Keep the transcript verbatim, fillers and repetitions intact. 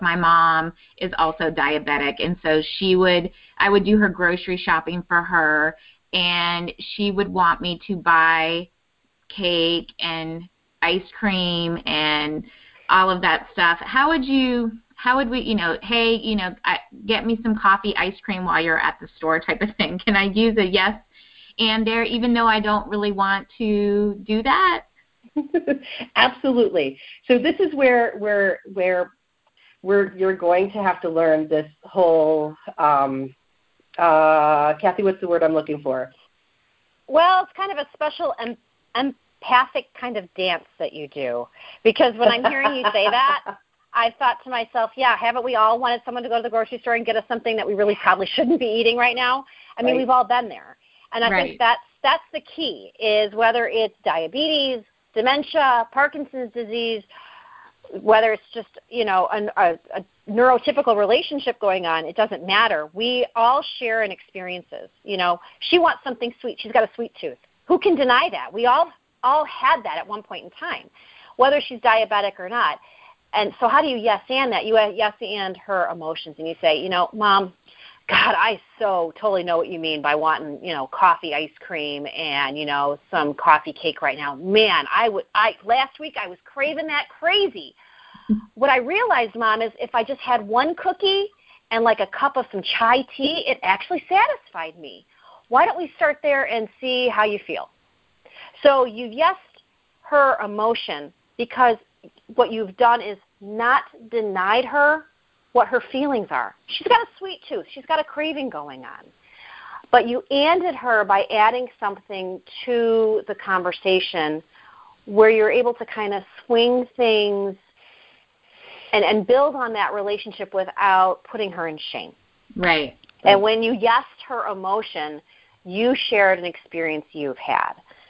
my mom is also diabetic, and so she would, I would do her grocery shopping for her, and she would want me to buy cake and ice cream and all of that stuff. How would you, how would we, you know, hey, you know, I, get me some coffee, ice cream while you're at the store type of thing? Can I use a yes and there, even though I don't really want to do that? Absolutely. So this is where where where where you're going to have to learn this whole, um, uh, Kathy, what's the word I'm looking for? Well, it's kind of a special em- empathic kind of dance that you do, because when I'm hearing you say that, I thought to myself, yeah, haven't we all wanted someone to go to the grocery store and get us something that we really probably shouldn't be eating right now? I mean, Right. we've all been there. And I Right. think that's, that's the key, is whether it's diabetes, dementia, Parkinson's disease, whether it's just, you know, a, a, a neurotypical relationship going on, it doesn't matter. We all share in experiences. You know, she wants something sweet. She's got a sweet tooth. Who can deny that? We all all had that at one point in time, whether she's diabetic or not. And so how do you yes and that? You yes and her emotions, and you say, you know, Mom, God, I so totally know what you mean by wanting, you know, coffee, ice cream, and, you know, some coffee cake right now. Man, I would, I last week I was craving that crazy. What I realized, Mom, is if I just had one cookie and like a cup of some chai tea, it actually satisfied me. Why don't we start there and see how you feel? So you've yesed her emotion, because what you've done is not denied her what her feelings are. She's got a sweet tooth. She's got a craving going on. But you anded her by adding something to the conversation where you're able to kind of swing things and, and build on that relationship without putting her in shame. Right. And when you yesed her emotion, you shared an experience you've had.